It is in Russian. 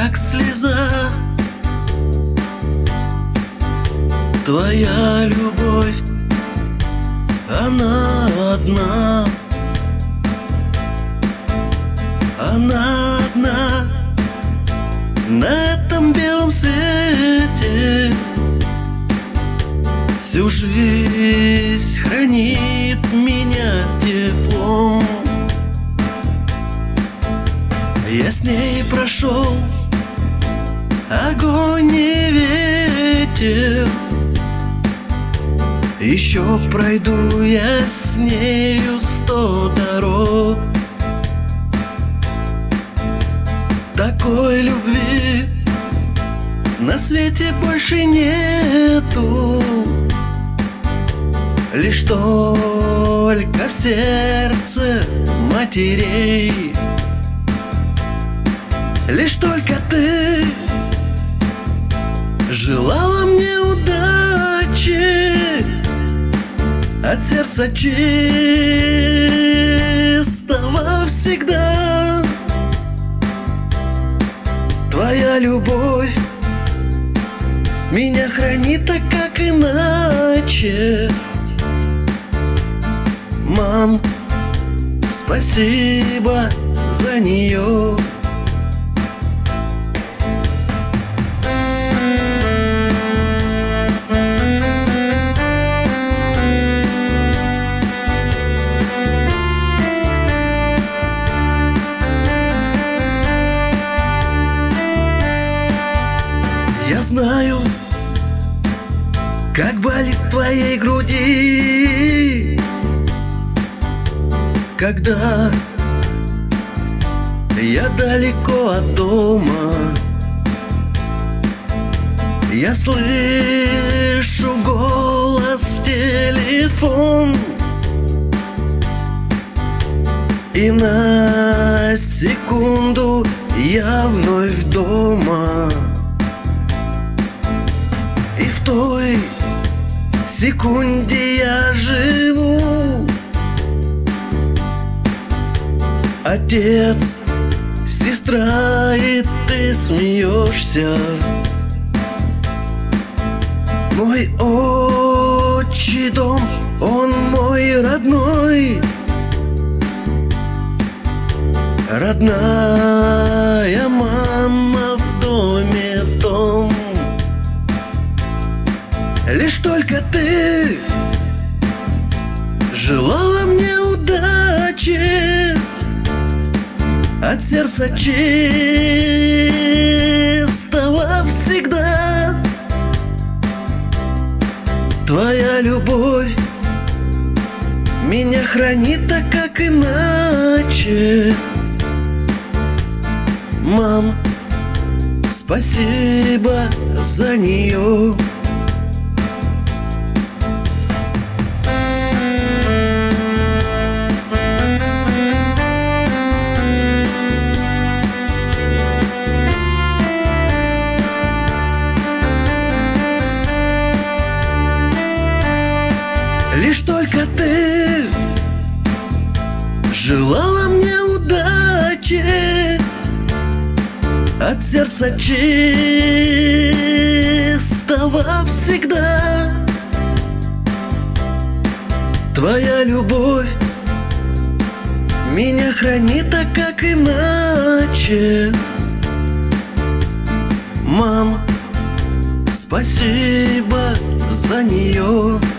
как слеза. Твоя любовь, она одна. Она одна на этом белом свете. Всю жизнь хранит меня теплом. Я с ней прошел огонь и ветер. Еще пройду я с нею 100 дорог. Такой любви на свете больше нету. Лишь только в сердце матерей. Лишь только ты желала мне удачи от сердца чистого всегда. Твоя любовь меня хранит, так как иначе. Мам, спасибо за нее. Я знаю, как болит в твоей груди, когда я далеко от дома. Я слышу голос в телефон, и на секунду я вновь дома. И в той секунде я живу. Отец, сестра, и ты смеешься. Мой отчий дом, он мой родной. Родная мама в доме том. Лишь только ты желала мне удачи от сердца чистого всегда. Твоя любовь меня хранит, так как иначе. Мам, спасибо за нее. Лишь только ты желала мне удачи от сердца чистого всегда. Твоя любовь меня хранит, так как иначе. Мам, спасибо за нее.